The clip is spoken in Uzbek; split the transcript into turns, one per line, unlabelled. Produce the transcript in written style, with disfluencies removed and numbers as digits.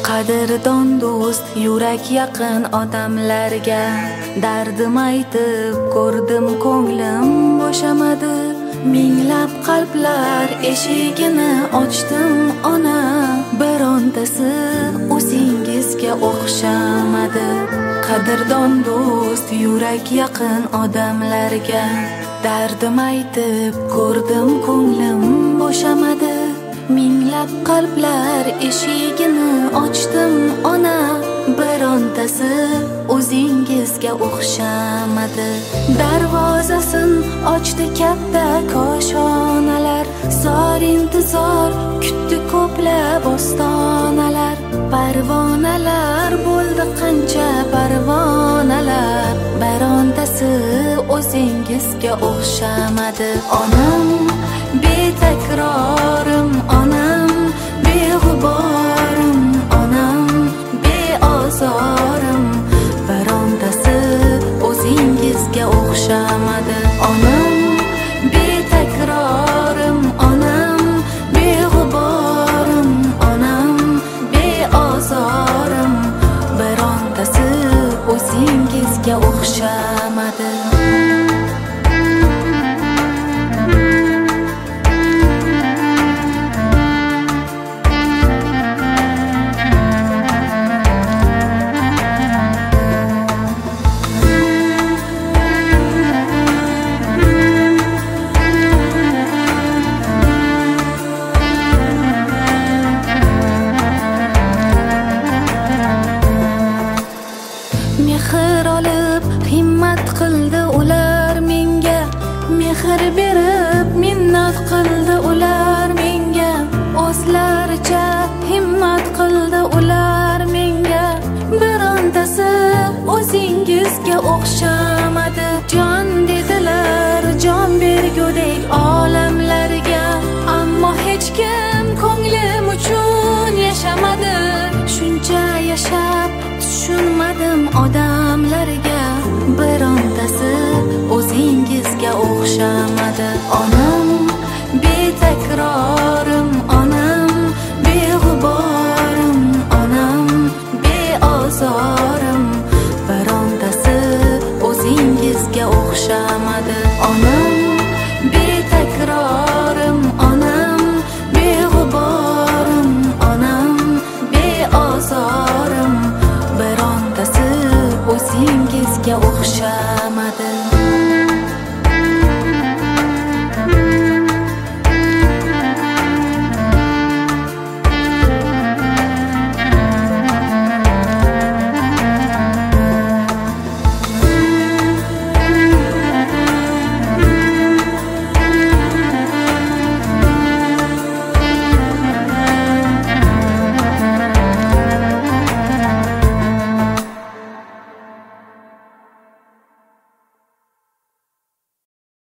Qadrdon do'st, yurak yaqin odamlarga dardim aytib ko'rdim, ko'nglim bo'shamadi. Minglab qalblar eshigini ochdim ona, birontasi o'zingizga o'xshamadi. Qadrdon do'st, yurak yaqin odamlarga dardim aytib ko'rdim, ko'nglim bo'shamadi. Minglab qalblar eshigini ochdim ona, birontasi o'zingizga o'xshamadi. Darvozasin ochdi katta koshonalar, zor intizor kutdi ko'plab ostonalar. Parvonalar bo'ldi qancha parvonalar, birontasi o'zingizga o'xshamadi. Onam betakrorim, onam beg'uborim, onam beozorim, birontasi o'zingizga o'xshamadi. Onam betakrorim, onam beg'uborim, onam beozorim, birontasi o'zingizga o'xshamadi. Mehr olib himmat qildi ular menga, mehr berib minnat qildi ular menga. O'zlaricha himmat qildi ular menga, birontasi o'zingizga o'xshamadi. Jon dedilar, jon bergudek olamlarga, ammo hech kim ko'nglim uchun yashamadi. Shuncha yashab tushunmadim odamlarga, birontasi o'zingizga o'xshamadi. Onam betakrorim, onam beg'uborim, onam beozorim, birontasi o'zingizga o'xshamadi. Onam betakrorim, onam beg'uborim, onam beozorim, birontasi o'zingizga o'xshamadi.